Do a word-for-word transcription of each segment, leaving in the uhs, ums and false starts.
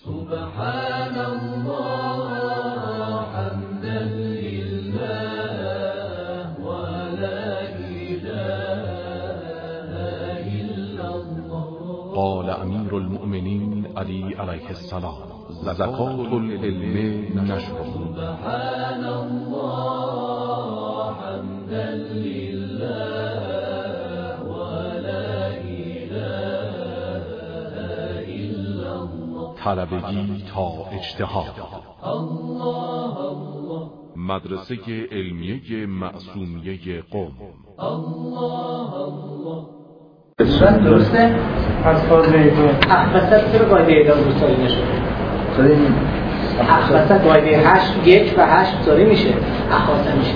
سبحان الله حمدا لله ولا إله إلا الله. قال امیر المؤمنین علی علیه السلام: زکات العلم نشر. سبحان الله حمدا لله ولا إله إلا الله. طلبگی تا اجتهاد. الله الله. مدرسه علمیه معصومیه قم. الله الله. درسته؟ از فاضله دو اخبصت چرا قاعده اعداد روستایی نشده؟ شده اخبصت قاعده هشت یک و هشت ساری میشه، اخبصت میشه.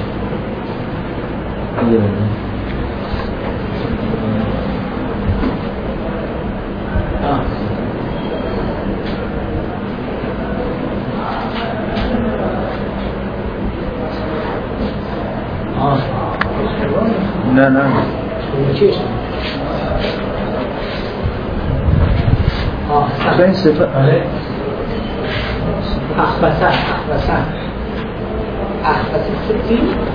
آه آه نه نه چیش؟ آه تو این صفت اخبصت اخبصت اخبصت ستی؟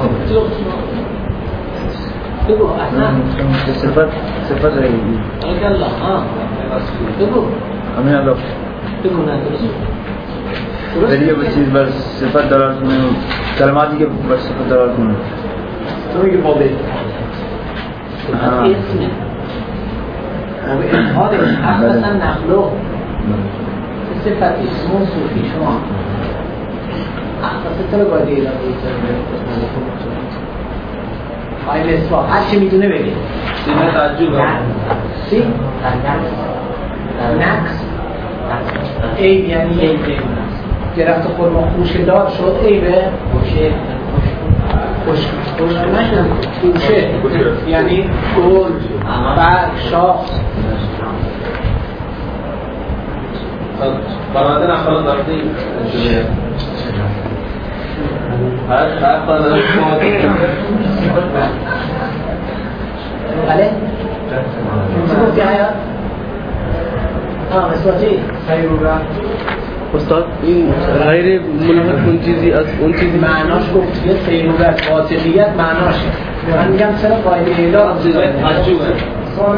بگو احسن صفت صفت غیبی الگ الله ها بگو همین الله بگو نه درست ولی یه چیز بر صفت دلالت کنه کلماتی که بر صفت دلالت کنه تو میگی بابه صفت اسمه بابه انهاده اخبصت نقلو صفت اسمو صوفی شما اخبصت چرا باید ایران روی آی مصباح هر چی میدونه بگه سینه تعجب سی نقص عیب یعنی عیب گرفت خورما خوشه دار شد عیبه خوشه خوش خوش نشد خوشه یعنی گل برگ شاخ برادر اخلاق دارده هر هر قدر شما بله؟ چی گفتی حیات؟ ها مسواتی؟ استاد این غیر ملحق اون چیزی از اون چیزی معناش گفت یه سیروبت قاطبیت معناشه من میگم چرا قاعده اعداد تعجبه سوال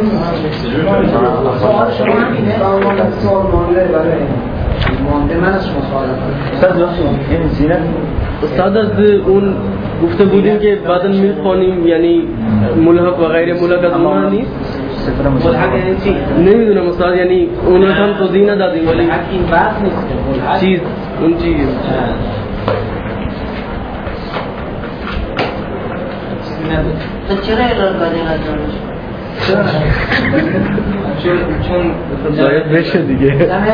شما همینه؟ سوال مانده برای مانده من از شما سوال استاد درسته این زینت استاد از اون گفته بودیم که بعدا میخوانیم یعنی ملحق و غیر ملحق از اونها نیست صفر ملحق مشابه یعنی چی؟ نمیدونم استاد یعنی اون هم توضیح ندادیم ولی ملحق این وقت نیست که ملحق چیز اون چیز چیزی نداره چرا اعلان بدین از دانش؟ چون چون باید بشه دیگه دمه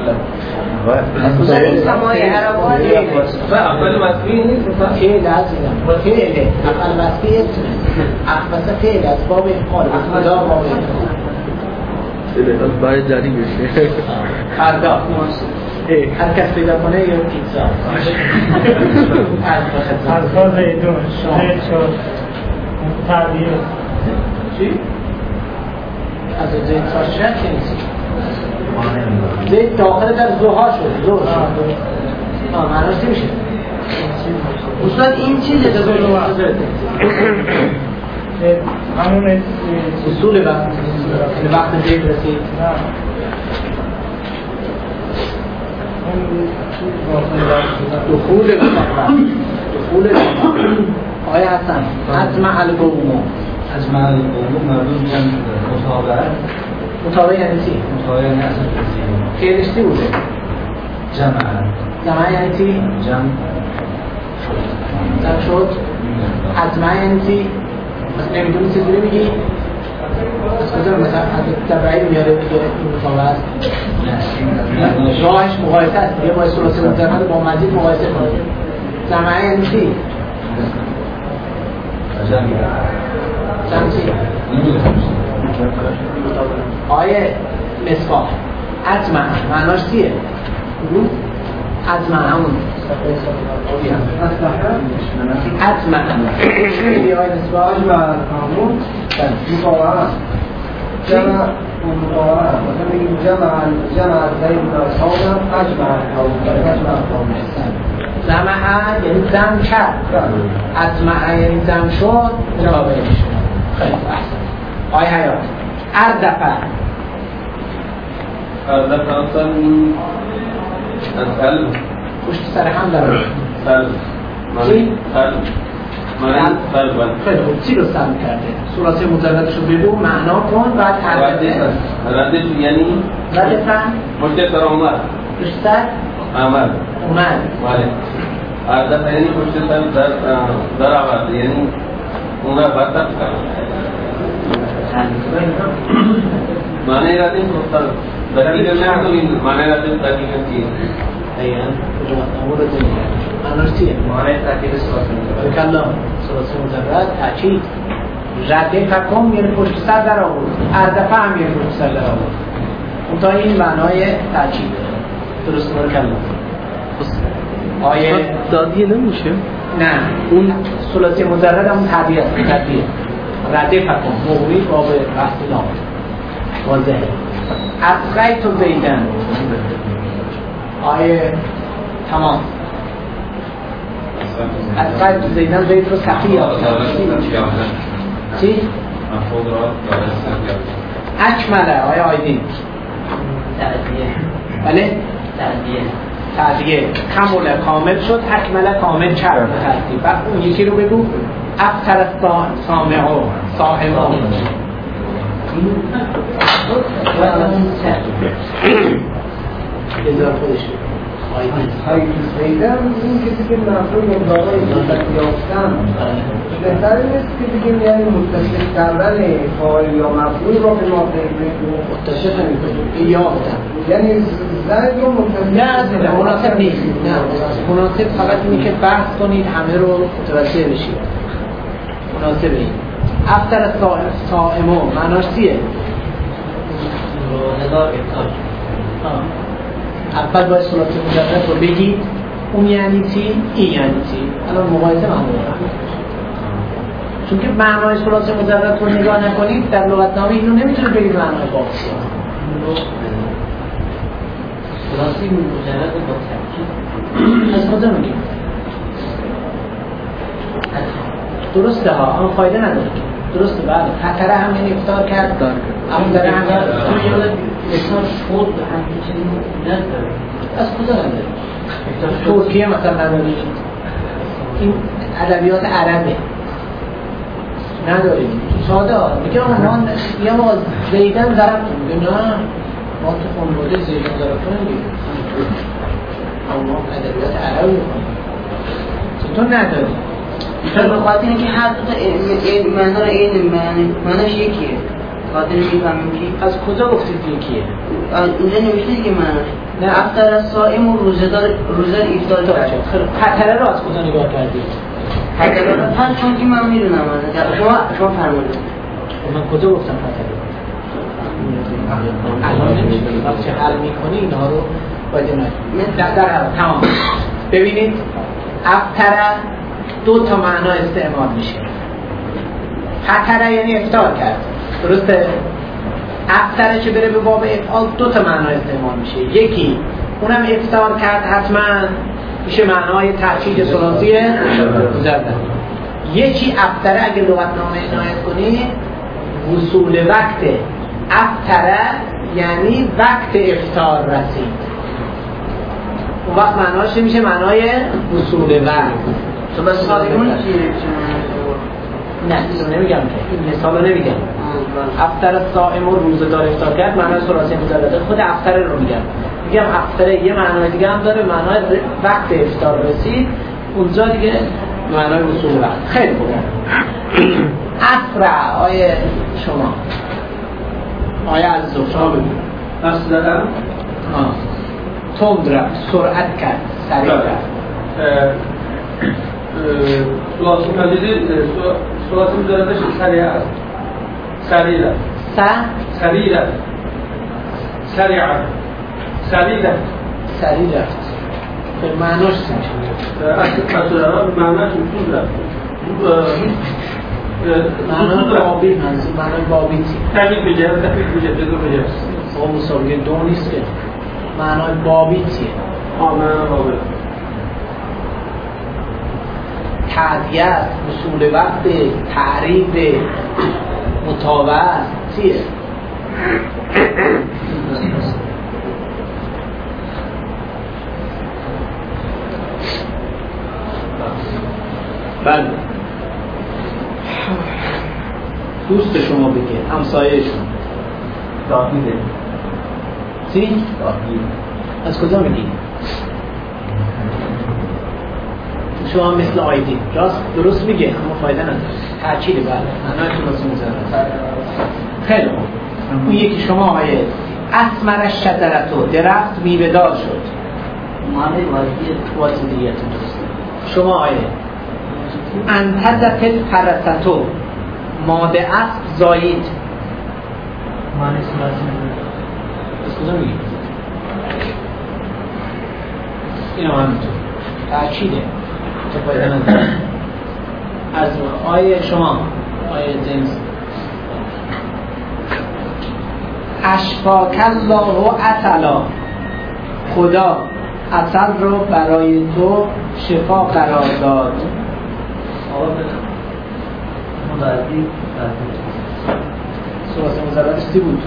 سمای عربانی و اول مصنوعی نیست فعل عزیزم فعله اقل وصفی اسمه اخبصه فعل از باب افعال خدا باب افعال باید جاری بشه فردا هر کس پیدا کنه یا پیتزا از فاضله دو شاید شد تعبیر چی؟ از زید ساشت که نیست زید داخل در زوها شد زو شد آه معناش چی میشه؟ استاد این چیزه که همون اصول وقت وقت زید رسید دخول دخول آقای حسن اجمع القوم اجمع القوم مردم میگن مطابقت مطابق یعنی چی؟ مطابقت یعنی اصلا فعلش چی بوده؟ جمع جمع یعنی چی؟ جمع جمع شد اجمع یعنی چی؟ پس نمیدونی چجوری میگی؟ از کجا مثلا از تبعی میاره میگه این مطابقت راهش مقایسه است دیگه باید ثلاثی مجرد با مزید مقایسه کنید جمع یعنی چی؟ جمع جمع چی؟ آیه مصباح اجمع معناش چیه؟ اجمع همون اجمع خیلی آیه مصباح اجمع همون مطابقه جمع اون مطابقه مثلا بگیم جمع جمع زید ناسانم اجمع قوم اجمع قوم جمع یعنی جمع کرد اجمع یعنی جمع شد مطابقه شد. خیلی احسن. آی حیات اردفع اردفع اصلا از قلب پشت سر هم داره قلب چی؟ قلب معنی قلب خیلی خوب چی رو سلب کرده؟ ثلاثی مجردش رو بگو معنا کن بعد تربیده ردش یعنی ردفع پشت سر اومد پشت سر آمد اومد بله اردفع یعنی پشت سر در در آورد یعنی اون را برطرف کرد معنی ردش مختلف دقیقه نمیدونیم معنی ردش دقیقه چیه ایان امور دنیا معناش چیه؟ معنی تاکید ثلاثی کلام ثلاثی مجرد تاکید رده فکم یعنی پشت سر در آورد اردفع هم یعنی پشت سر در آورد اون تا این معنای تاکید درست مال کلام آیه دادیه نمیشه؟ نه اون ثلاثی مجرد همون تعدیه است تعدیه رده فکم موقعی باب بحثی نام واضحه اصغی تو زیدن آیه تمام اصغی تو زیدن زید رو سخی چی؟ اکمله آیه آیدین تعدیه بله؟ تعدیه تعدیه کموله کامل شد اکمله کامل کرد ترتیب بعد اون یکی رو بگو افتر سامعو صاحبو بذار خودش خیلی زیدن این کسی که مفهوم مطابقه مطلق یافتن بهتر نیست که بگیم یعنی متصل کردن فاعل یا مفعول را به ما متصل نمی‌کنیم یافتن یعنی زید رو متصل نه نه مناسب نیست نه مناسب فقط اینه که بحث کنید همه رو متوجه بشید مناسب این افتر صائمو معناش چیه؟ روزدار افطار اول باید ثلاثی مجرد رو بگید اون یعنی چی؟ این یعنی چی؟ الان مقایسه معمول چون که معنای ثلاثی مجرد رو نگاه نکنید در لغتنامه اینو نمیتونه بگید معنای باقی ثلاثی مجرد با ترکیب از کجا میگیم؟ درسته ها اما فایده نداره درسته بله خطره هم یعنی افطار کرد اما داره هم افطار خود همین چیزی نداره از کجا نداره؟ ترکیه مثلا نداره این ادبیات عربه نداریم ساده ها میگه آقا ما یه ما زیدن ضربتون میگه نه ما تو خانواده زیدن ضربتون نمیگیم اما ما ادبیات عربی میکنیم چطور نداریم به خاطر اینکه هر دو تا معنا رو این معنی معناش یکیه خاطر میفهمیم که از کجا گفتید یکیه اینجا نوشته دیگه معناش نه افتر از صائم و روزدار روزه افطار کرد خطره رو از کجا نگاه کردید خطره رو هر چون که من میدونم شما شما فرمودید من کجا گفتم خطره الان نمیشه وقتی حل میکنی اینها رو باید نکنید در در تمام ببینید افتر دو تا معنا استعمال میشه خطره یعنی افطار کرد درسته؟ افتره که بره به باب افعال دو تا معنا استعمال میشه یکی اونم افطار کرد حتما میشه معنای تأکید ثلاثی مجرد یکی افتره اگه لغتنامه عنایت کنی وصول وقت افتره یعنی وقت افطار رسید اون وقت معناش میشه معنای وصول وقت تو بس صائمون چیه؟ نه اینو نمیگم که این مثال رو نمیگم افتر صائم و روزدار افطار کرد معنای ثلاثی مجرده خود افتر رو میگم میگم افتر یه معنای دیگه هم داره معنای وقت افطار رسید اونجا دیگه معنای وصول وقت خیلی خوبه اسرع آیه شما آیه از شما بگید اسرع تند رفت سرعت کرد سریع رفت ثلاثی مجرد ثلاثی مجردش سریع است سریع است س سریع است سریع است سریع است سریع رفت به معناش چی میشه؟ اصلا معناش میتون رفت معنای بابی منظور معنای بابی چی؟ تبیید بگه تبیید بگه بگو بگه با مسابقه دو نیست که معنای بابی چیه؟ آه معنای بابی تعدیت، وصول وقت، تعریب، مطابقت چیه؟ بله دوست شما بگه همسایه شما تاکیده چی؟ تاکید از کجا میگی؟ شما مثل آیدین راست درست میگه اما فایده نداره تأکیده بله معنای تو واسه مزرد خیلی خوب اون یکی شما آیه اسمر شجرتو درخت میوه‌دار شد معنی واسطیت درست شما آیه انتزت الفرستو ماده اسب زایید معنی سلاسل از کجا میگی؟ این هم همینطور تأکیده تو فایده نداره از آیه شما آیه جنس اشفاک الله و عطلا خدا عطل رو برای تو شفا قرار داد مدردی سواس مزردش چی بود؟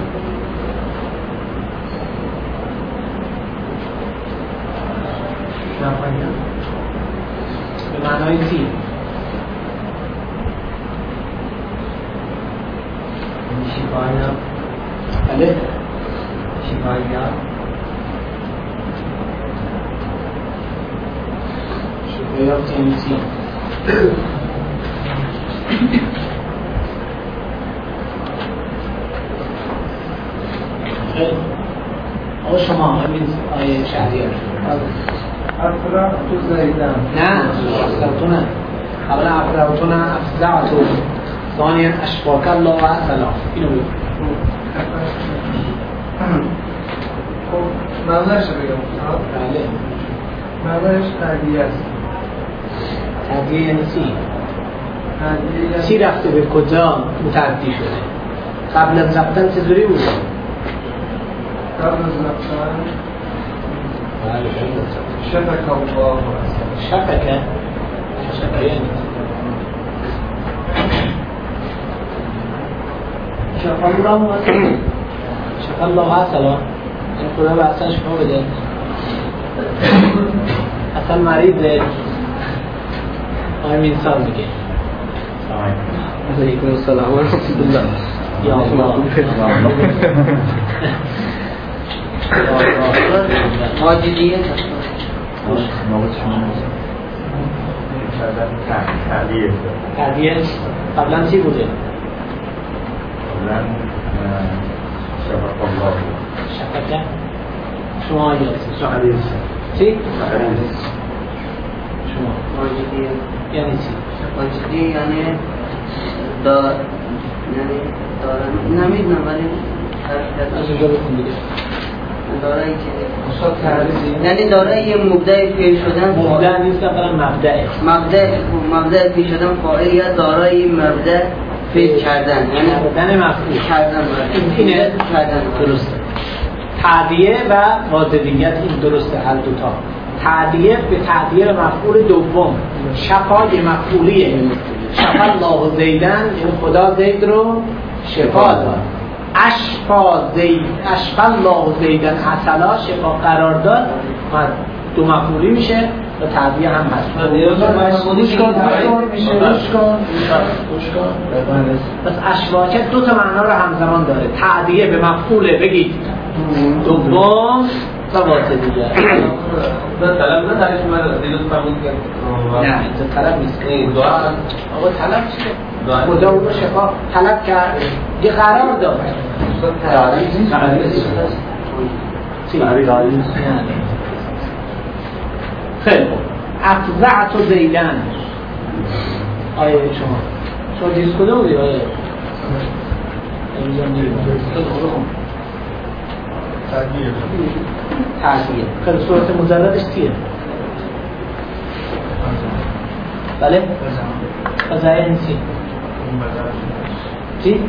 به معنای چی؟ شفایا بله؟ شفایا شفایا یعنی چی؟ خیلی آقا شما همین آیه شهریار افرق تو زیدن نه افرقتو نه اولا افرقتو نه افزعتو ثانیا اشفاک الله و عطلا اینو بگو خب معنیش بگم بله معنیش تهدیه است تهدیه یعنی چی؟ تهدیه یعنی چی رفته به کجا متعدی شده؟ قبل از رفتن چجوری بود؟ قبل از رفتن بله قبل از رفتن شفق الله است شفقه شفقه یعنی شفا الله و شفا الله و عطلا این خدا به اصلا شفا بده اصلا مریضه آیم انسان میگه علیکم السلام و رحمت الله یا الله ماجدیت تعدیه تعدیه قبلا چی بوده؟ قبلا شفق الله شفقه شما آیه شهریه چی؟ شهریه شما ماجدیت یعنی چی؟ ماجدی یعنی دار یعنی دارن نمیدونم ولی از اونجا بکن دیگه دارایی که استاد تعریضی یعنی دارایی یه مبدع فعل شدن مبدع نیست فقط مبدعه مبدع مبدع فعل شدن فاعل یا دارایی مبدع فعل کردن یعنی کردن مفعول کردن اینه کردن درسته تعدیه و واجبیت این درسته هر دوتا تعدیه به تعدیه مفعول دوم شفای مفعولیه شفا الله زیدن یعنی خدا زید رو شفا داد اشفا زید اشفا الله زیدن عطلا شفا قرار داد دو مفعولی میشه و تعدیه هم هست گوش کن گوش کن پس اشواکه دو تا معنا رو همزمان داره تعدیه به مفعوله بگید دوم و واسه دیگه نه طلب نه درش من دیروز فرمود که نه اینجا طلب نیست این دعا آقا طلب چیه؟ خدا اون رو شفا طلب کرد یه قرار داد چی؟ خیلی خوب افزعت و زیدن آیه شما شما دیز کده بودی آیه امزان نیریم تهدیه تعدیه خیلی صورت مجردش چیه؟ بله؟ قضایه نیستی چی؟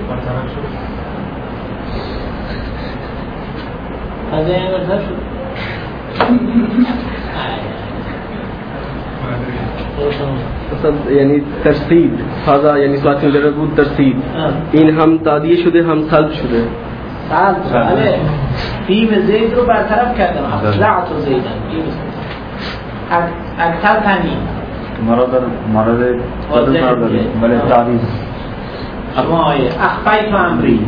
از این برتر شد مثلا یعنی ترسید هذا یعنی ساعت مجرد بود ترسید این هم تادیه شده هم سلب شده سلب بله فیم زید رو برطرف کردن افزعت و زیدن اکتر تنی مراد مراد قدر مراد ولی تعویض شما آیه اخفیت و امری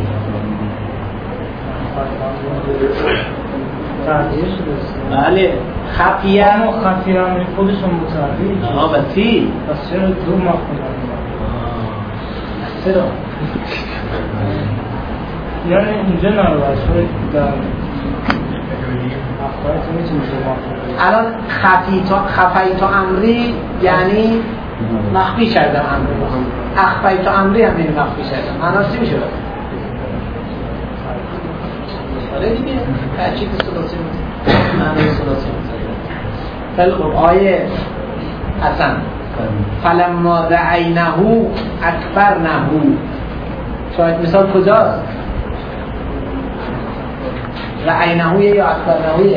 بله خفیه اما خفیه امری خودشون متعویض آه بسی پس چرا دو مفهوم چرا یعنی اینجا نروش در اخبارت میتونی دو مفهوم الان خفیت خفیت امری یعنی مخفی کردم امری اخفیت امری هم یعنی مخفی کردم معناش چی میشه؟ آره دیگه تأکید ثلاثی معنی ثلاثی خیلی خوب آیه حسن فلما رأینه اکبرنه شاید مثال کجاست؟ رأینه یا اکبرنه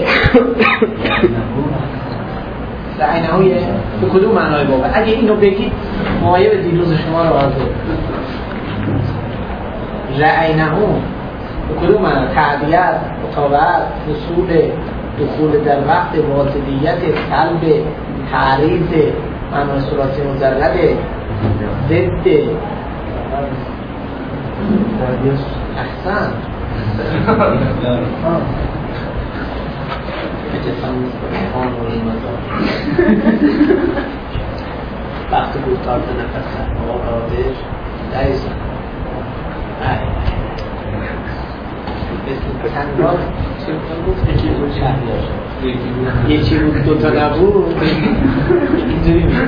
رأینه به کدوم معنای بابا؟ اگه اینو بگید معایب دیروز شما رو واضح رأینه به کدوم معنی؟ تعدیت، مطابقت، وصول، دخول در وقت، واصلیت، طلب، تعریض، معنی ثلاثی مجرد، ضد احسن وقت گفتار نفس آرادش دریزن مثل تنگار چی بود؟ یکی بود شهریار یکی بود دوتا نبود اینجوری میشه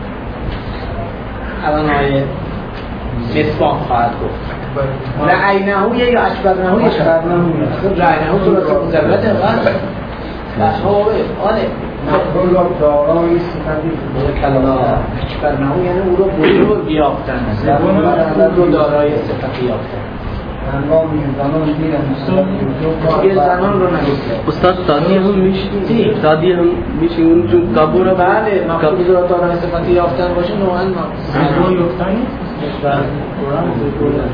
الان آیه مصباح خواهد گفت رعینهو یا اشبرنهو یا شبرنهو رعینهو صورت مجرده بشهاوه آله مفعول را دارای صفتی کلام اشبرنهو یعنی او رو بزرگ یافتن او رو دارای صفتی یافتن هنگام زنان میرن دیگه زنان رو نگوسته استاد تادیه هم میشه تادیه هم میشه اون چون کابو را بله مفعول را دارای صفتی یافتن باشه نوعا ما زیبا یافتنی؟ قرآن بزرگن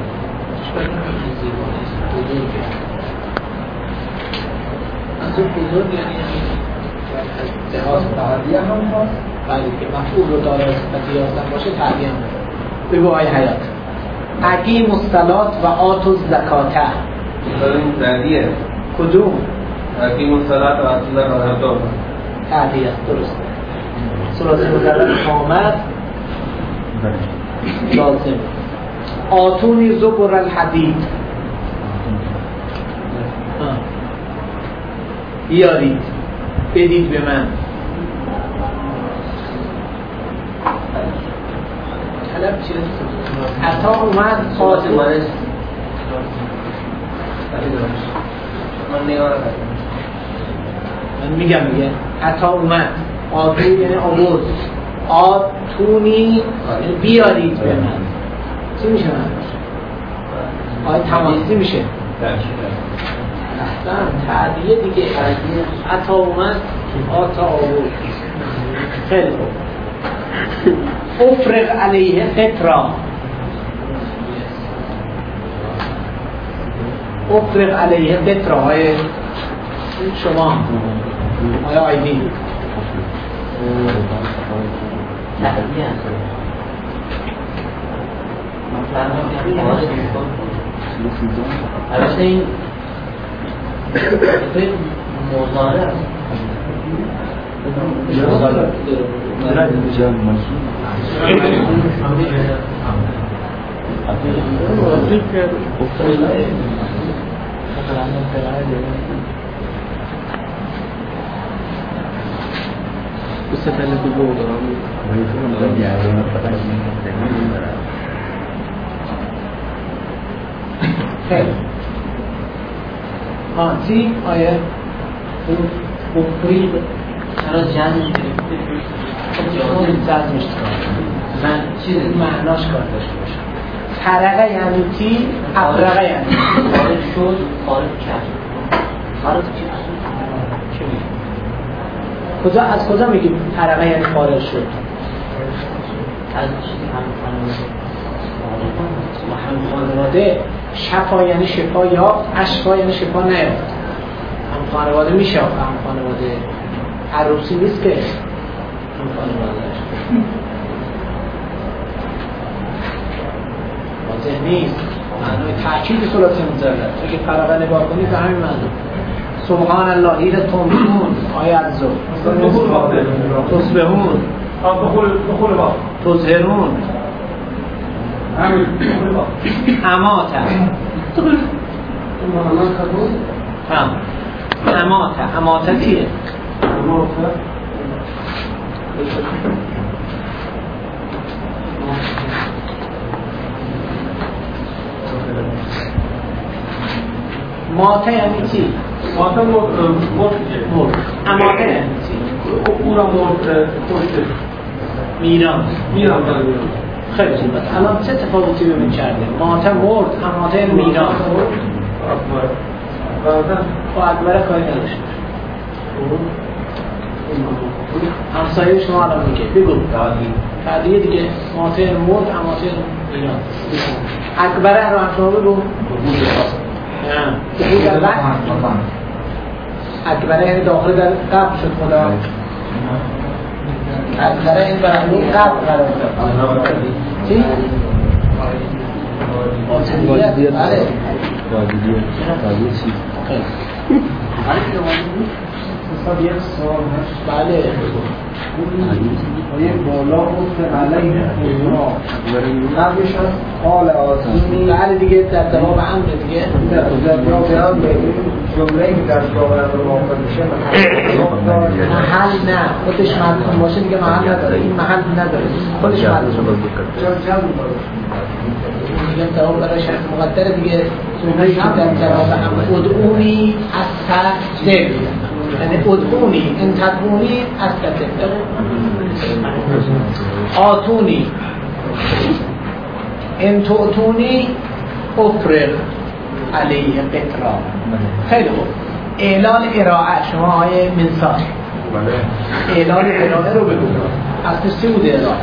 منظور بزرگ یعنی جهاز تعدیه هم هست بله که مفعول رو دارای صفتی یافتن باشه تعدیه هم بگو آیه حیات اقیم الصلاة و آتوا الزکاة این تعدیه کدوم؟ اقیم الصلاة و آتوا الزکاة تعدیه است درسته ثلاثی مجرد آمد لازم آتونی زبر الحدید بیارید بدید به من طلب چیه؟ عطا اومد قاضی من نگاه نکنم من میگم میگه عطا اومد آتون یعنی آورد آتونی بیارید به من چی میشه من؟ آیا تماسی میشه؟ اصلا تعدیه دیگه عطا اومد آتا آورد خیلی خوب افرق علیه قطرا افرق علیه قطرا های شما آیا آیدی تعدیه البته این این مضارع است उससे पहले तो वो خیلی ها چی؟ آیه افریق چرا جمعی؟ جمعی جمعش کنم من چیز معناش کار داشته باشم. فرقه یعنی تی، افرقه یعنی خارج شد، خارج کرد. خارج چه میگه؟ کجا از کجا میگیم فرقه یعنی خارج شد؟ از چیزی هم هم خانواده. شفا یعنی شفا یافت، اشفا یعنی شفا نیافت. هم خانواده میشه، هم خانواده عروسی نیست که هم خانواده واضح نیست. معنای تأکید ثلاثی مجرد اگه فرقه نگاه کنید به همین معنی. سبحان الله هیل تنبون آیه عزو تصبحون تظهرون اماته هم اماته اماته چیه؟ ماته یعنی چی؟ ماته مرد اماته یعنی چی؟ او را مرد کشته میران میران خیلی خوب است. الان چه تفاوتی ببین کرده؟ ماته مرد، اماته میران و اکبره کاری نداشته همسایه شما الان میگه بگو تعدیه دیگه ماته مرد، اماته میران اکبره رو هم شما بگو نه در وقت اکبره یعنی داخل در قبل شد خدا اکبره این برای قبل قرار داد چی؟ واجدیت بله واجدیت چی؟ حساب یک سوال هست بله یک بالا بود که علیه اینا قبلش از حال آسونی بله دیگه در جواب امر دیگه در جواب امر جمعه که در جواب امر موافق میشه محل نه خودش ملزوم باشه دیگه محل نداره این محل نداره خودش ملزوم چرا چند میگم جواب برای شرط مقدر دیگه جمعه که در جواب امر ادعونی از تحت یعنی ادعونی ان تدعونی از تحت آتونی ان تؤتونی افرغ علیه قطرا. خیلی خوب اعلان ارائه شما های منصار اعلان ارائه رو بگو اصلش چی بوده ارائه؟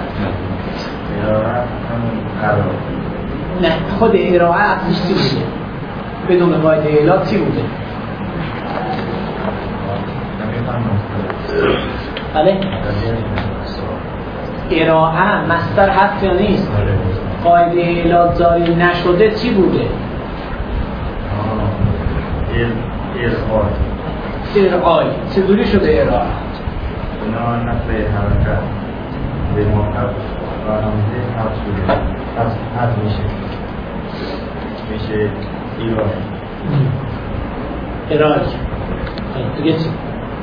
نه خود ارائه اصلش چی بوده؟ بدون قاعده اعلان چی بوده؟ بله؟ ارائه مصدر هست یا نیست؟ قاعده اعلان جاری نشده چی بوده؟ ارائه چطوری شده ارائه؟ اونا نقل حرکت به موقع و همزه حرف شده حرف میشه میشه ایران ارائه دیگه چی؟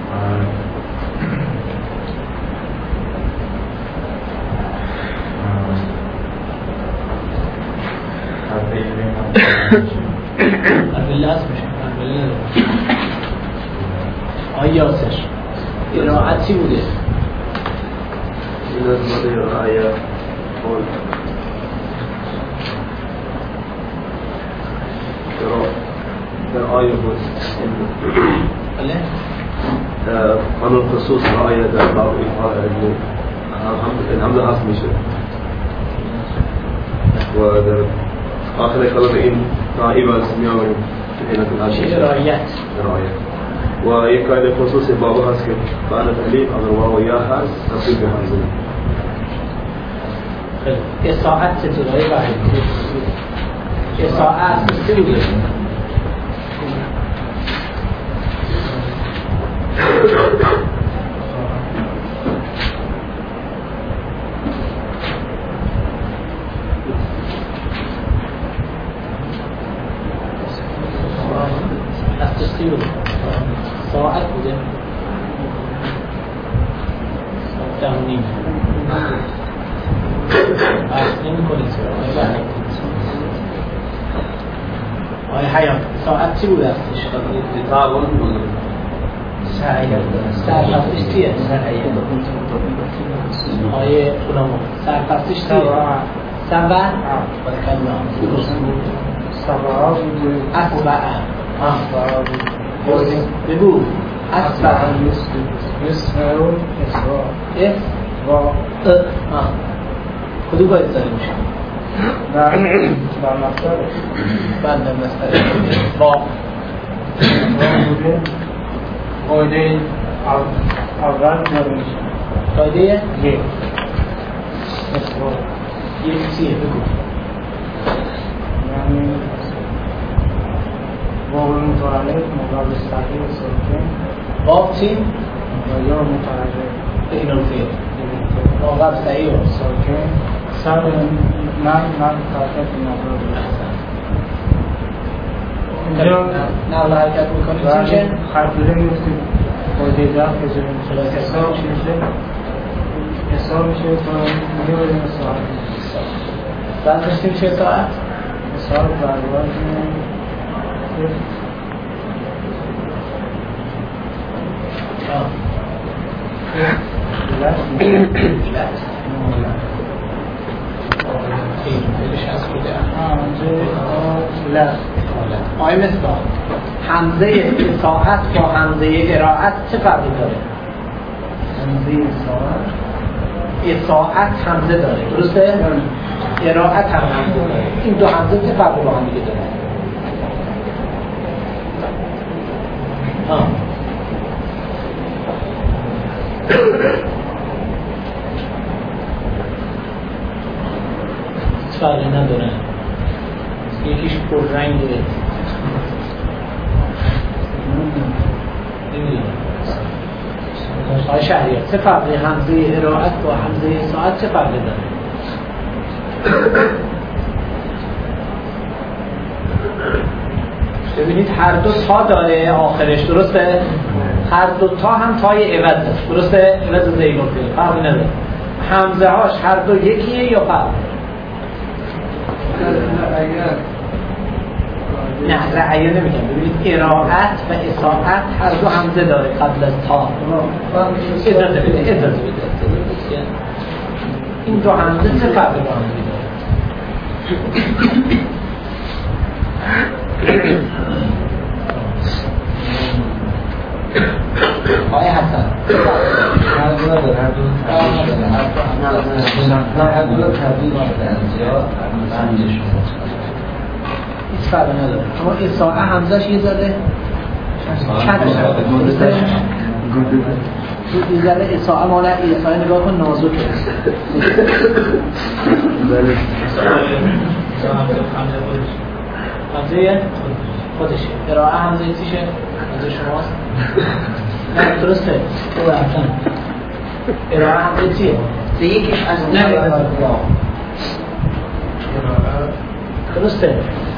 البله هست میشه البله نداره آی یاسر ارائه چی بوده؟ این از ماده آیه قول در آیه بود بله؟ قانون خصوص آیه در باب علم الحمد هست میشه و در آخر کلمه این نائب از میامریم ارائیت و یک قاعده خصوص باب هست که بعد تعلیف اگر واو یا هست تبدیل به همزه. اصاعت چطوری باید؟ اصاعت چطوری؟ ساعت بوده دمونیم بحث نمی کنید آیا حیات ساعت چی بوده هستش؟ تعاون بوده سرپرستش چیه؟ آیه علما سرپرستش چیه؟ سبع بارکالله سبعا بوده اسبعا سبعا بوده بگو اسبعا مثل اون اسبا اس و اه کدوم باید زده میشه؟ در در مصدر بعد در مصدر با بوده قاعده اول داره میشه قاعده یک اسبا یک چیه بگو یعنی واو متعرف مقابل صحیح ساکن واو چی؟ و یا متعرف این رو فیل مقابل صحیح و ساکن سر من من حرکت مقابل اینجا نقل حرکت میکنید چی میشه؟ خرطوره میفتید قاعده دفع اجاره میشه حساب میشه حساب میشه تا میبریم ساعت بعد داشتیم چه ساعت؟ حساب برباد آی مصباح حمزه اطاعت با حمزه اراعت چه فرقی داره؟ حمزه ساعت اطاعت حمزه داره درسته؟ اراعت هم حمزه داره این دو حمزه چه فرقی با هم دیگه داره؟ آه فرقی نداره یکیش پر رنگه نمیدونم آقای شهریار چه فرقی حمزه اراعت با حمزه ساعت چه فرقی داره؟ ببینید هر دو تا داره آخرش درسته؟ هر دو تا هم تای عوض داره درسته؟ عوض زیگون فیل فرقی نداره حمزه هاش هر دو یکیه یا فرق؟ نه رعیه نمیگم ببینید اراعت و اطاعت هر دو حمزه داره قبل از تا اجازه بده اجازه بده این دو حمزه چه فرقی با هم داره؟ آقای حسن هر دو نداره هر دو نه هر دو تبدیل شده زیاد بندش هیچ فرقی نداره اما اصاعه حمزهش یه ذره کج شده درسته؟ یه ذره اصاعه مال اصاعه نگاه کن نازکه حمزه خودشه اراعه حمزه چیشه؟ حمزه شماست؟ نه درسته تو اصلا اراعه حمزه چیه؟ به یکیش از نه درسته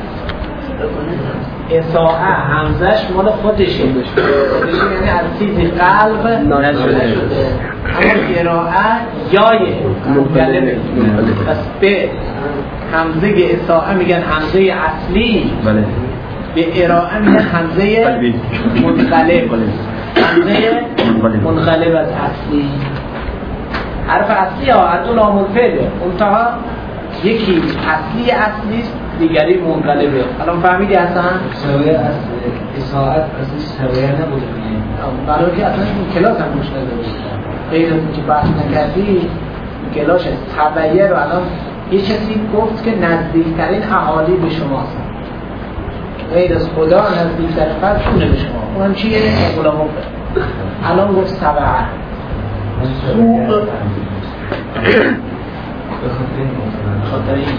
اصاعه حمزش مال خودشه خودشه یعنی از چیزی قلب نشده اما اراعه یای مقلبه پس به حمزه اصاعه میگن حمزه اصلی بله به اراعه میگن حمزه منقلب حمزه منقلب از اصلی حرف اصلی ها هر دو لام الفعله منتها یکی اصلی اصلی دیگری منقلبه الان فهمیدی اصلا؟ سویه از اصاعت اصلی سویه نبوده برای که اصلا این کلاس هم گوش نداره غیر از اینکه بحث نکردی کلاس تبعیه رو الان یه کسی گفت که نزدیکترین اهالی به شما هستن غیر از خدا نزدیکترین فرد اونه به شما اونم چیه؟ علما الان گفت سبعه سوء خاطر این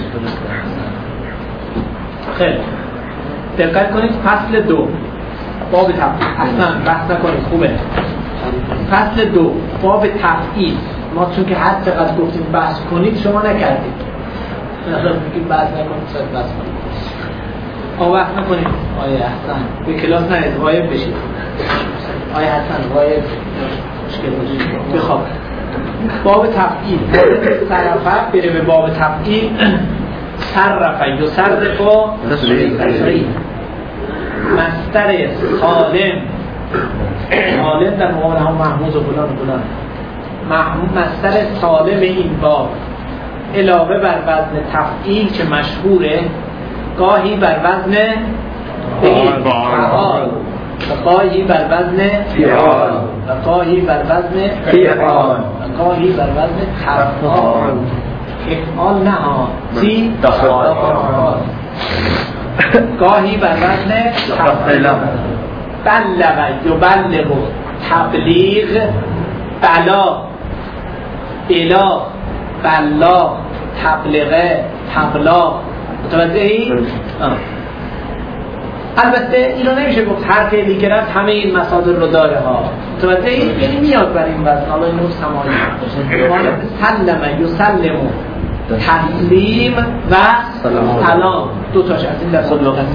خیلی دقت کنید فصل دو باب تفعیل اصلا بحث نکنید خوبه فصل دو باب تفعیل ما چون که هر چقدر گفتیم بحث کنید شما نکردید مثلا میگید بحث نکنید شاید بحث کنید آقا بحث نکنید آیه حسن به کلاس نرید غایب بشید آیه حسن غایب مشکل باشید بخواب باب تفعیل صرفه بره به باب تفعیل صرفه یا صرف و تصریف مصدر سالم سالم در مقابل هم محمود و فلان و فلان. محمود مصدر سالم این باب علاوه بر وزن تفعیل که مشهوره، گاهی بر وزن فعال و گاهی بر وزن فعال و گاهی بر وزن فعال و گاهی بر وزن تفعال. افعال نه ها چی؟ تفعال. گاهی بر وزن تفعال. بلغ یبلغ تبلیغ، بلا الا بلا تبلیغه تبلاغ. متوجهی؟ البته اینو نمیشه گفت هر فعلی که رفت همه این مصادر رو داره ها. متوجهی؟ یعنی میاد بر این وزن. حالا اینو سماعی مانند سلم یسلم تسلیم و سلام، دو تاش از این دست لغتی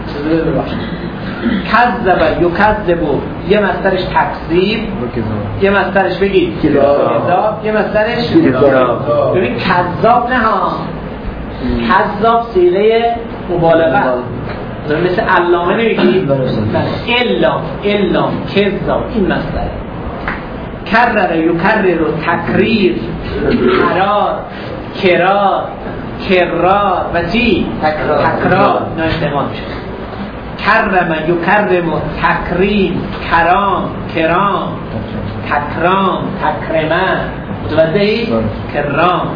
کذب یکذب، یه مصدرش تکذیب، یه مصدرش بگید کذاب، یه مصدرش ببین کذاب نه ها، کذاب صیغه مبالغه مثل علامه نمیگی الا الا کذاب، این مصدره. کرر یکرر تکریر قرار کرار کرار و چی تکرار نااستعمال میشه. کرم یکرم تکریم کرام کرام تکرام تکرمه، متوجهی؟ کرام.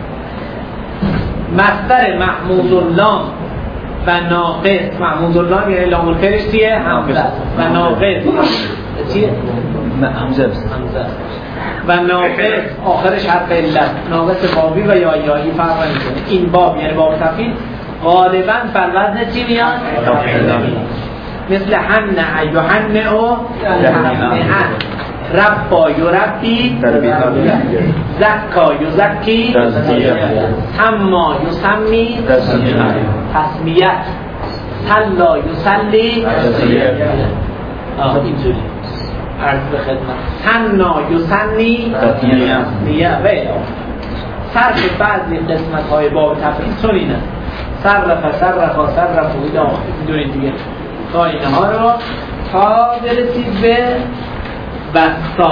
مصدر محمود اللام و ناقص، محمود اللام یعنی لام الفعلش چیه؟ همزه و ناقص چیه؟ همزه و ناقص آخرش حرف علت، ناقص بابی و یا یایی فرق نمیکنه. این باب یعنی باب تفعیل غالباً بر وزن چی میاد؟ مثل حنع یحنع و تحنعن، ربا یربی زکا یزکی سما یسمی تسمیت صلا یصلی. آه اینجوری عرض به خدمت. سنا یسنی تسمیه و صرف بعضی قسمت های باب تفعیل چنینه. صرف صرف صرف و اینا میدونید دیگه تا اینها رو تا برسید به وسا.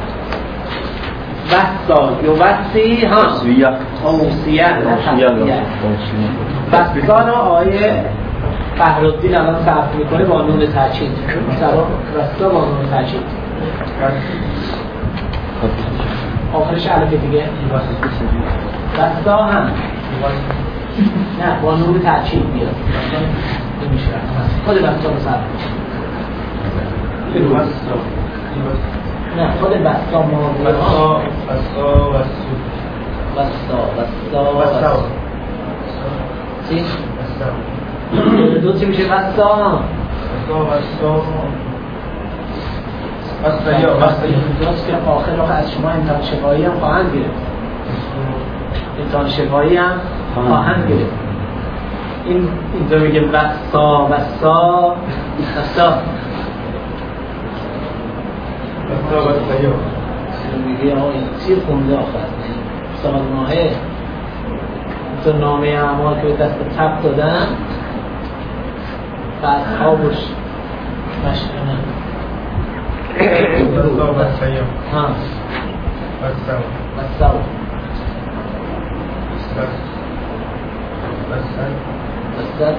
وسا یو وسی ها توسیه وسا رو آیه فهرالدین الان صرف میکنه با نون تاکید. وسا با نون تاکید آخرش الف دیگه. وسا هم نه با نور تاکید میاد نمیشه. خود بستا رو صرف نه خود بستا ما بستا بستا بستا بستا بستا چی؟ دو چی میشه بستا؟ بستا بستا بستا یا بستا درست که آخر رو از شما امتحان شفایی هم خواهند گرفت. امتحان شفایی هم خواهند گرفت. این اینجا میگه بستا بستا بستا بستا بستا یا میگه آقا این چی خونده آخر سالماهه تو نامه اعمال که به دست چپ دادن و اصحابش مشکنن بستا بستا یا ها بستا بستا بستا بستا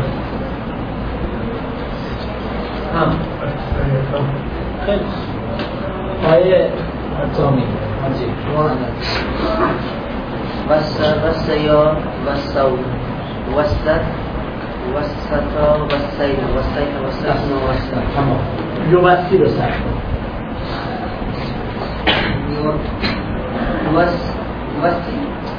ها خیلی آیه اتامی مجید شما هم وسط وسط یا وسط وسط وسطا وسطین وسطین وسطین وسط تمام یو وسطی رو سر وس وسطی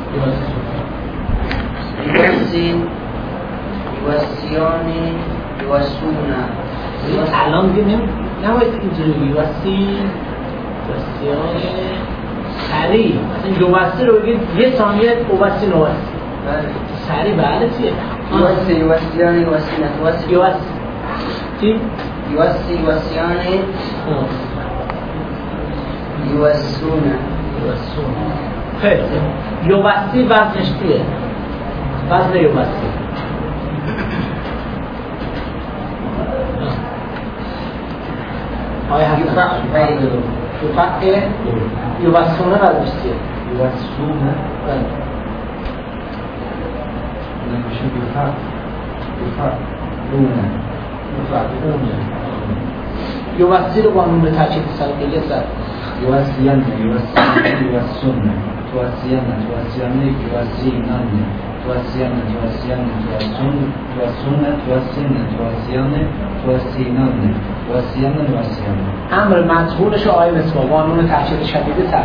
وسطین وسطیانی وسطونا. الان دیگه نباید اینجوری بگی وسطی وسطیان سریع این دو وسطی رو بگید یه ثانیه اوسطی نوسطی سریع بله چیه؟ وسطی وسطیانی وسطی وسطی وسطی چی؟ وسطی وسطیانی یوسونا یوسونا. خیلی یوسطی وزنش چیه؟ وزن یوسطی آیا هست یوفقه یوفسونه قدرش چیه؟ یوفسونه بله نمیشه یوفق یوفق دونه یوفق دونه یوفسی رو با نون تاکید سلقیه زد یوفسیانه یوفسیانه یوفسونه توسیانه توسیانه یوفسینانه توسیانه توسیانه توسون توسونه توسینه توسیانه توسینانه توسیانه توسیانه امر مجهولش آیه مصباح با نون تاکید شدیده سر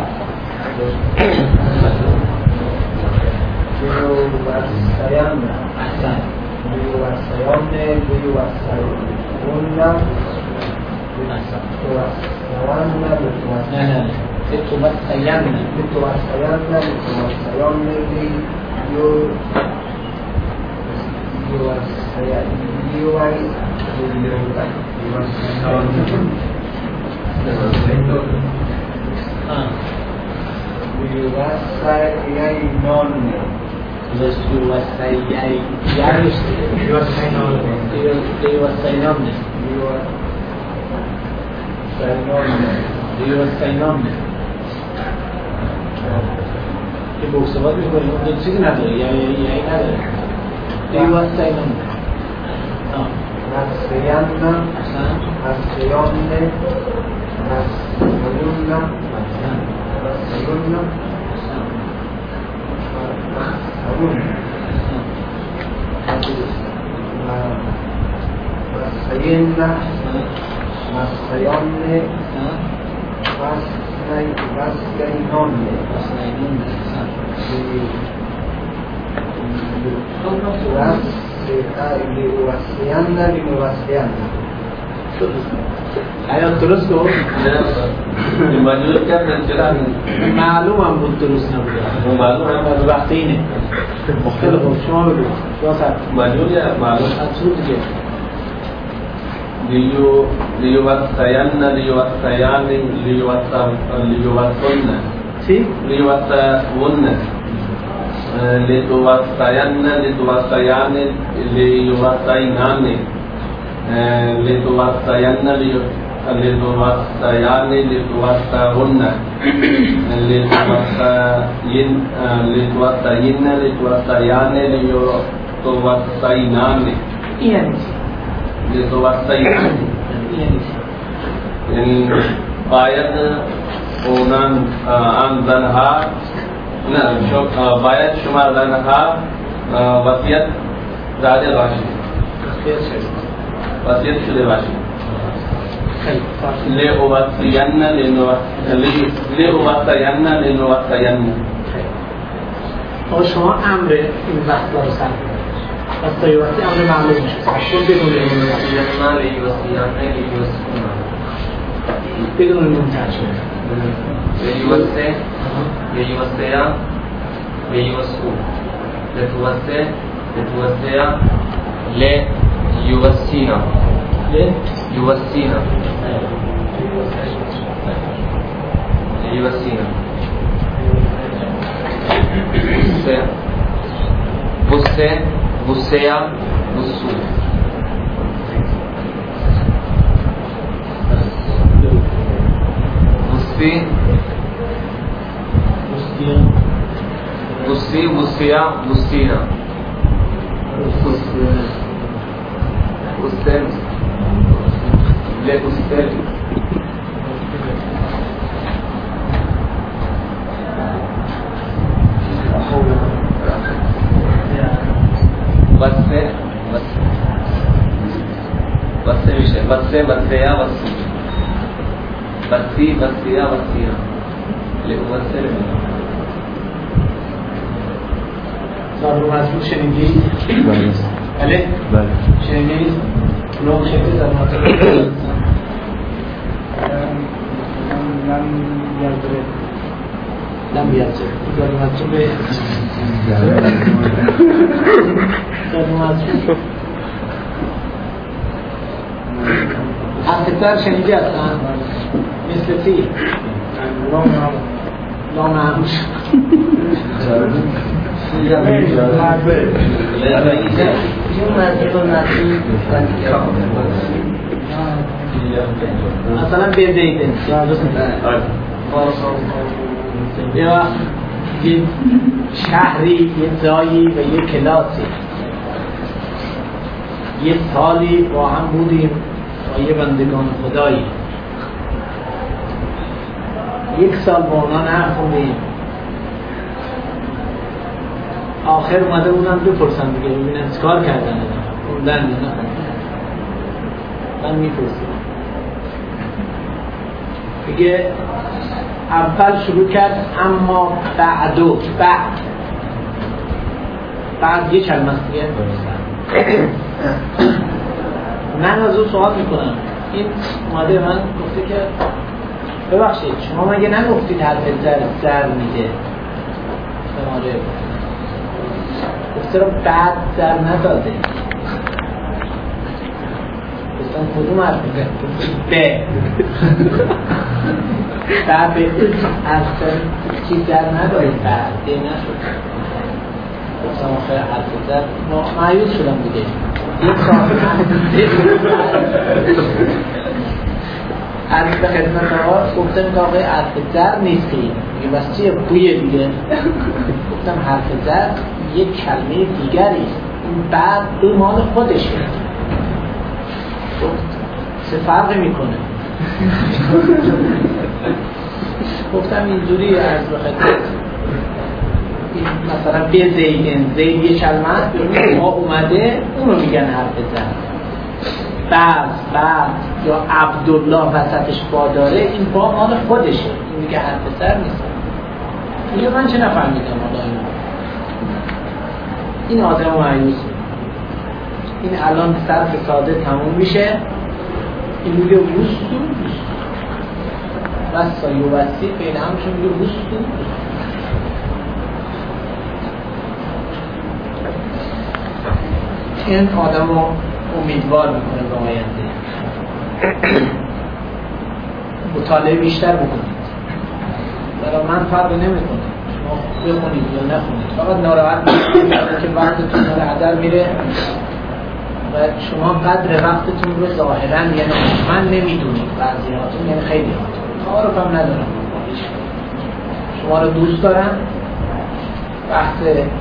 بیوسیان احسن بیوسیان بیوسیان نه نه توسیان بیوسیان بیوسیان بیو که بوکسوات میکنیم اون دو چیزی نداره یا یعنی نداره دیوان سایلان نسیان نسیان نسیان Masayena, Masayone, Masay, Masaynone, Masaynone, Liwasiana, Liwasiana. آیا درست گفت؟ نه مجبور کردن چرا معلوم هم بود درست نبود معلوم هم وقتی اینه خیلی خوب شما بگید شما سر مجبور یا معلوم اصول دیگه لیو لیوسین لیوسیان لیوسم لیوسن چی؟ لیوسون لیوسین لیوسیان لیوسینان لیوسین لیوسیان لیوسون لیوسین لیوسین لیوسیان لیوسینان این یعنی لیوسینان یعنی باید اونان آن زنها نه باید شما زنها وصیت داده باشید وصیت شده باشید لی اوصین لی اوصین لنوصین آقا شما امر این وقت داره سر پس تا یه وقتی امر معلوم میشه خود بدون بدون نون ترجمه لیوسه لیوسیا لیوسو لتوسه لتوسیا لیوسینا لیوسینا لیوسینا بوسه بوسیا بوسو بوسی بوسی بوسیا بوسینا بوسن له بوسن وسه وسه میشه وسه وسیا وسی وسی وسیا وسیا له وسه صاحب مجبور شنیدی؟ بله بله؟ بله شنیدی؟ لوگ شنیدی در مطلب لم یزره لم یزره در مطلب در مطلب حقیقتر شنیدی هستن؟ مثل تی؟ لام همش Io mezzo con la مثلا به زیدن یا یه شهری، یه جایی و یه کلاسی، یه سالی با هم بودیم و یه بندگان خدایی، یک سال با اونا نخوندیم، آخر اومده بودن بپرسن دیگه ببینن چیکار کردن، خوندن یا نخوندن. من میپرسیم دیگه اول شروع کرد اما بعدو بعد بعد یه کلمه است دیگه. من از اون سوال میکنم، این اومده من گفته که ببخشید شما مگه نگفتید حرف زر زر میده؟ آره. گفته رو بعد زر نداده. گفتم کدوم حرف میده؟ به بعد به اصلا چی زر نداده، بعد ده نشد. گفتم آخر حرف زر مایوس شدم دیگه. یک ساعت عرض به خدمت آقا گفتم که آقای حرف زر نیست که میگه بس چیه بویه دیگه. گفتم حرف زر یک کلمه دیگری است، این بعد دو مال خودشه. گفت چه فرقی میکنه؟ گفتم اینجوری عرض به خدمت مثلا به زیدن، زید یه کلمه ما اومده اونو میگن حرف زر. بعد بعد یا عبدالله وسطش با داره، این با مال خودشه، این میگه حرف زر نیست. میگه من چه نفهمیدم حالا اینو. این آدم مایوس. این الان صرف ساده تموم میشه، این میگه وستو وسا یو وسی بین همشون میگه وستو. این آدم رو امیدوار میکنه به آینده. مطالعه بیشتر بکنید. برای من فرق نمیکنه شما بخونید یا نخونید، فقط ناراحت میشید که وقتتون رو هدر میره و شما قدر وقتتون رو ظاهرا یعنی من نمیدونید، بعضیاتون یعنی خیلی هاتون تعارف هم ندارم، شما رو دوست دارم. بحث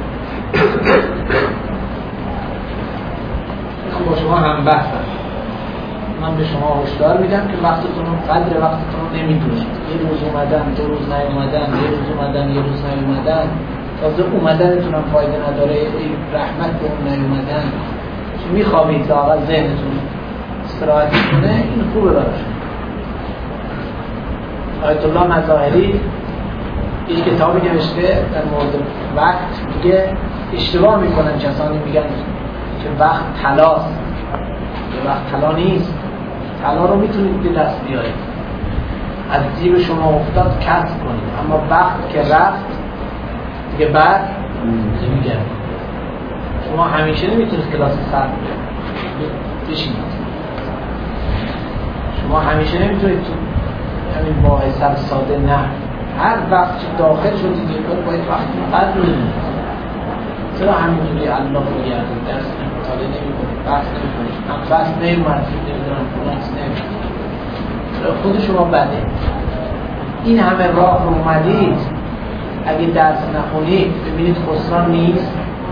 با شما هم بحثم، من به شما هشدار میدم که وقتتون رو قدر وقتتون رو نمیدونید. یه روز اومدن، دو روز نیومدن، یه روز اومدن، یه روز نیومدن، تازه اومدنتون هم فایده نداره، رحمت به اون نیومدن، چون میخوابید لااقل ذهنتون استراحت کنه، این خوبه براشون. آیت الله مظاهری یک کتابی نوشته در مورد وقت، میگه اشتباه میکنن کسانی میگن که وقت طلاست. که وقت طلا نیست. طلا رو میتونید به دست بیارید، از جیب شما افتاد کسب کنید، اما وقت که رفت دیگه بعد نمیگرد. شما همیشه نمیتونید کلاس صرف بشینید، شما همیشه نمیتونید تو همین باعث ساده نه، هر وقت که داخل شدید یک باید وقت قدر میدونید. چرا همینجوری الله بگردید درس مطالعه نمی‌کنید، بحث نمی‌کنید، بحث نمی‌کنید، نمی‌دونم فلانس نمی‌کنید، خود شما بده. این همه راه رو اومدید، اگه درس نخونید ببینید خسران نیست،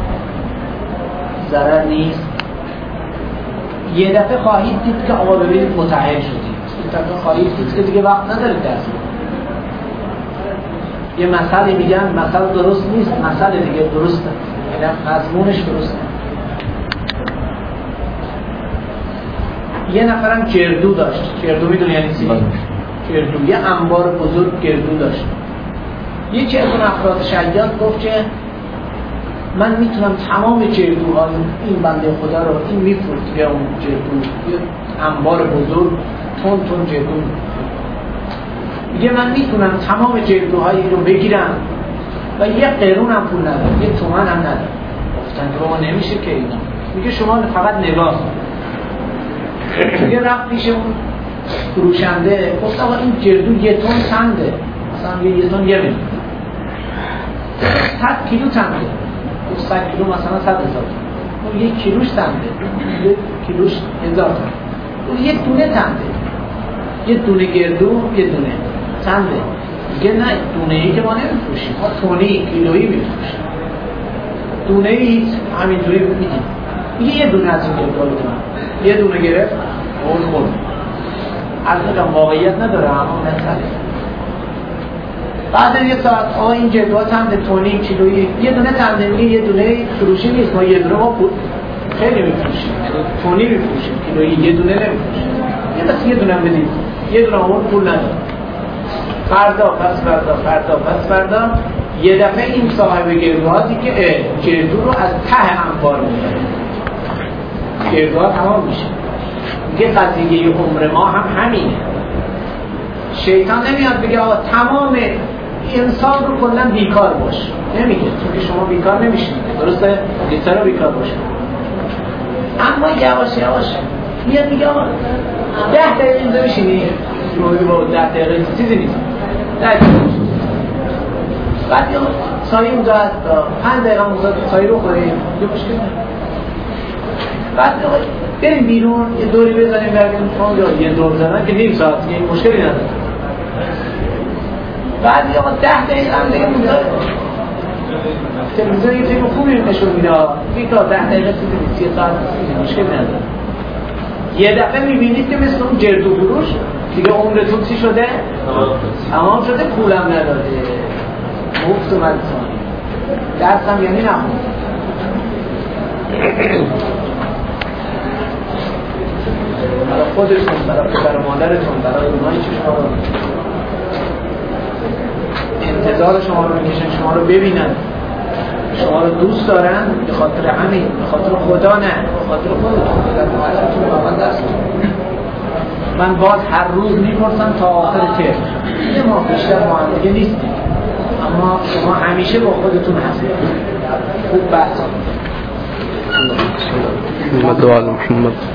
ضرر نیست. یه دفعه خواهید دید که آقا ببینید متحل شدید، یه دفعه خواهید دید که دیگه وقت ندارید درس بکنید. یه مسئله میگن مسئله درست نیست، مسئله دیگه درسته، یعنی مضمونش درسته. یه نفرم گردو داشت. گردو میدونی یعنی چی؟ گردو یه انبار بزرگ گردو داشت. یکی از اون افراد شیاد گفت که من میتونم تمام گردوهای این بنده خدا رو این میفروت یا اون گردو، یه انبار بزرگ تون تون گردو میگه من میتونم تمام جلدوهای رو بگیرم و یه قرون هم پول ندارم، یه تومن هم ندارم. گفتن که بابا نمیشه که اینا. میگه شما فقط نگاه. میگه رفت پیش اون فروشنده گفت آقا این جلدو یه تن چنده؟ مثلا یه تن یه میلیون. صد کیلو چنده؟ گفت صد کیلو مثلا صد هزار تومان. یک کیلوش چنده؟ یک کیلوش هزار تومان. اون یک دونه چنده؟ یه دونه گردو یه دونه چنده؟ میگه نه دونه ای که ما نمیفروشیم، ما تونی کیلویی میفروشیم. دونه ای هیچ همینجوری میدیم. میگه یه دونه از این گردو رو بدونم، یه دونه گرفت اون خورد. البته واقعیت نداره اما مثلا بعد یه ساعت آه این جدوا چند تونی کیلویی، یه دونه چنده؟ میگه یه دونه فروشی نیست، ما یه دونه ما پول خیلی میفروشیم، تونی میفروشیم، کیلویی یه دونه نمیفروشیم. یه بس یه دونه بدید، یه دونه اون پول نداره. فردا پس فردا فردا پس فردا یه دفعه این صاحب گردوها دیگه گردو رو از ته انبار میبره، گردوها تمام میشه. میگه قضیه عمر ما هم همینه. شیطان نمیاد بگه آقا تمام انسان رو کلا بیکار باش، نمیگه، چون که شما بیکار نمیشین، درسته؟ دیگه چرا بیکار باشه؟ اما یواش یواش میاد میگه آقا ده دقیقه اینجا میشینی، روزی با ده دقیقه چیزی نیست، ده دقیقه بعد یا سایه اونجا هست، پنج دقیقه اونجا سایه رو خوریم، یه مشکل نه. بعد بریم بیرون یه دوری بزنیم برگیم اونجا، یه دور زنن که نیم ساعت دیگه مشکلی نداره. بعد یا ده دقیقه هم دیگه اونجا تلویزیون یه فیلم خوبی نشون میده، بیکار ده دقیقه چیزی نیست، یه ساعت مشکلی نداره. یه دفعه میبینید که مثل اون جردو فروش دیگه عمرتون چی شده؟ تمام شده، پولم نداده، مفت و مجانی، درس هم یعنی نخون. برای خودتون، برای پدر و مادرتون، برای اونایی که شما رو انتظار شما رو میکشن شما رو ببینن، شما رو دوست دارن، به خاطر همین، به خاطر خدا نه، به خاطر خودتون. من باز هر روز میپرسم تا آخر ترم، یه ما بیشتر ما هم دیگه نیستیم، اما شما همیشه با خودتون هستید. خوب بحث محمد و آل محمد.